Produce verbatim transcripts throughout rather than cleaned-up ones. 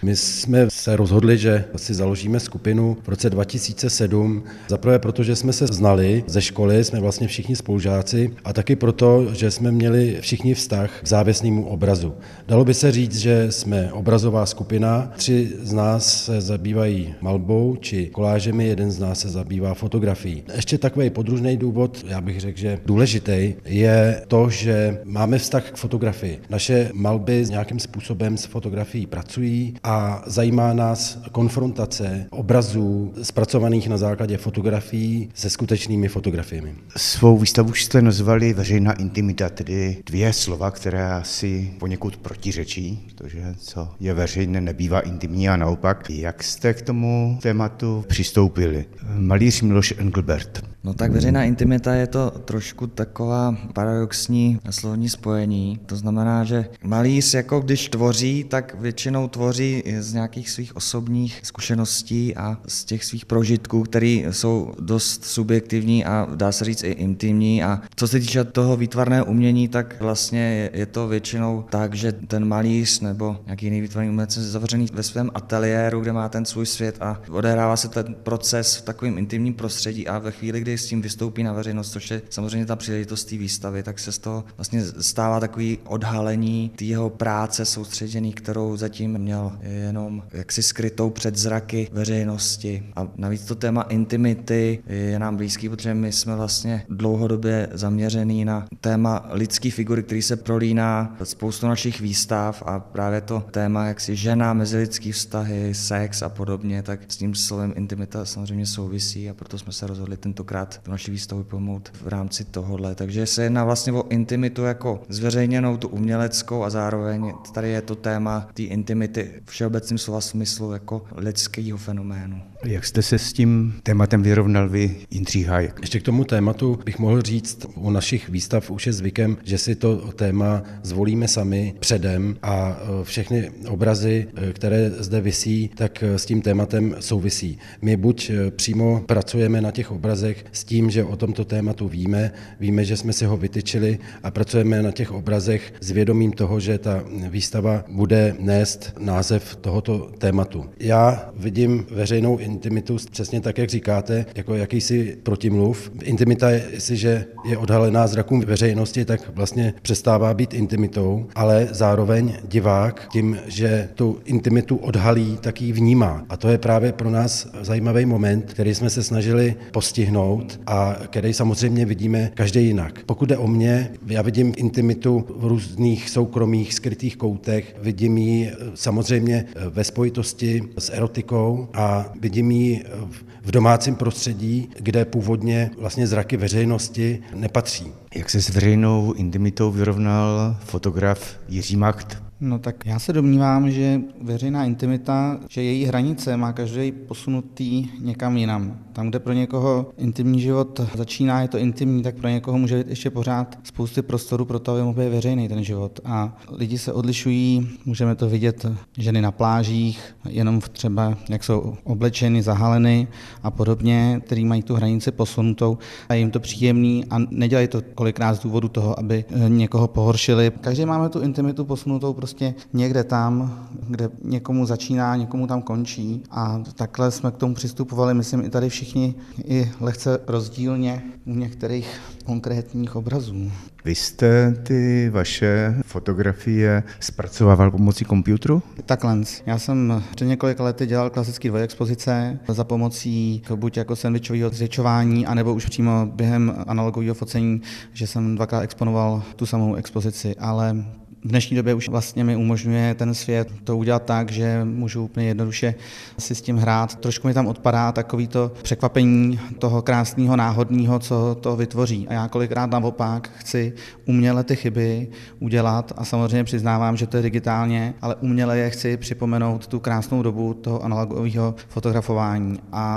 My jsme se rozhodli, že si založíme skupinu v roce dva tisíce sedm. Zaprvé proto, že jsme se znali ze školy, jsme vlastně všichni spolužáci, a taky proto, že jsme měli všichni vztah k závěsnému obrazu. Dalo by se říct, že jsme obrazová skupina. Tři z nás se zabývají malbou či kolážemi, jeden z nás se zabývá fotografií. Ještě takový podružný důvod, já bych řekl, že důležitý, je to, že máme vztah k fotografii. Naše malby nějakým způsobem s fotografií pracují a zajímá nás konfrontace obrazů zpracovaných na základě fotografií se skutečnými fotografiemi. Svou výstavu jste nazvali veřejná intimita, tedy dvě slova, která si poněkud protiřečí, protože co je veřejné, nebývá intimní a naopak. Jak jste k tomu tématu přistoupili? Malíř Miloš Engelbert. No tak veřejná intimita je to trošku taková paradoxní slovní spojení. To znamená, že malíř jako když tvoří, tak většinou tvoří z nějakých svých osobních zkušeností a z těch svých prožitků, které jsou dost subjektivní a dá se říct i intimní. A co se týče toho výtvarného umění, tak vlastně je to většinou tak, že ten malíř nebo nějaký jiný výtvarný umělec je zavřený ve svém ateliéru, kde má ten svůj svět a odehrává se ten proces v takovém intimním prostředí a ve chvíli, kdy s tím vystoupí na veřejnost, což je samozřejmě ta příležitost té výstavy, tak se z toho vlastně stává takový odhalení té jeho práce soustředěný, kterou zatím měl jenom jaksi skrytou před zraky veřejnosti. A navíc to téma intimity je nám blízký, protože my jsme vlastně dlouhodobě zaměřený na téma lidský figury, který se prolíná spoustu našich výstav a právě to téma jaksi žena, mezilidský vztahy, sex a podobně, tak s tím slovem intimita samozřejmě souvisí a proto jsme se rozhodli tentokrát tu naši výstavu pojmout v rámci tohohle. Takže se jedná vlastně o intimitu jako zveřejněnou, tu uměleckou a zároveň tady je to téma té intimity všeobecným slova smyslu jako lidského fenoménu. Jak jste se s tím tématem vyrovnal vy, Jindřich Hájek? Ještě k tomu tématu bych mohl říct, u našich výstav už je zvykem, že si to téma zvolíme sami předem a všechny obrazy, které zde visí, tak s tím tématem souvisí. My buď přímo pracujeme na těch obrazech s tím, že o tomto tématu víme, víme, že jsme si ho vytyčili a pracujeme na těch obrazech s vědomím toho, že ta výstava bude nést název tohoto tématu. Já vidím veřejnou intimitu přesně tak, jak říkáte, jako jakýsi protimluv. Intimita, jestliže je odhalená zrakům veřejnosti, tak vlastně přestává být intimitou, ale zároveň divák tím, že tu intimitu odhalí, tak ji vnímá. A to je právě pro nás zajímavý moment, který jsme se snažili postihnout a který samozřejmě vidíme každý jinak. Pokud jde o mě, já vidím intimitu v různých soukromých, skrytých koutech, vidím ji samozřejmě ve spojitosti s erotikou a vidím ji v domácím prostředí, kde původně vlastně zraky veřejnosti nepatří. Jak se s veřejnou intimitou vyrovnal fotograf Jiří Macht? No tak já se domnívám, že veřejná intimita, že její hranice má každý posunutý někam jinam. Tam, kde pro někoho intimní život začíná, je to intimní, tak pro někoho může být ještě pořád spousty prostoru pro to, aby mohl být veřejný ten život. A lidi se odlišují, můžeme to vidět ženy na plážích, jenom třeba jak jsou oblečeny, zahaleny a podobně, který mají tu hranici posunutou a je jim to příjemný a nedělají to kolikrát z důvodu toho, aby někoho pohoršili. Každý máme tu intimitu posunutou prostě někde tam, kde někomu začíná, někomu tam končí a takhle jsme k tomu přistupovali, myslím, i tady všichni i lehce rozdílně u některých konkrétních obrazů. Vy jste ty vaše fotografie zpracovával pomocí počítače? Takhle. Já jsem před několika lety dělal klasické dvojexpozice za pomocí buď jako sandwichového zřičování, anebo už přímo během analogového focení, že jsem dvakrát exponoval tu samou expozici, ale v dnešní době už vlastně mi umožňuje ten svět to udělat tak, že můžu úplně jednoduše si s tím hrát. Trošku mi tam odpadá takový to překvapení toho krásného, náhodného, co to vytvoří. A já kolikrát naopak chci uměle ty chyby udělat a samozřejmě přiznávám, že to je digitálně, ale uměle je chci připomenout tu krásnou dobu toho analogového fotografování.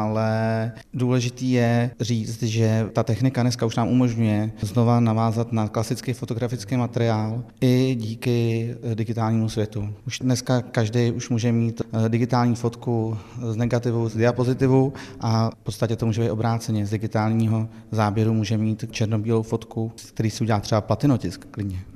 Ale důležitý je říct, že ta technika dneska už nám umožňuje znova navázat na klasický fotografický materiál i díky díky digitálnímu světu. Už dneska každý už může mít digitální fotku z negativu, z diapozitivu a v podstatě to může být obráceně. Z digitálního záběru může mít černobílou fotku, který si udělá třeba platinotisk klidně.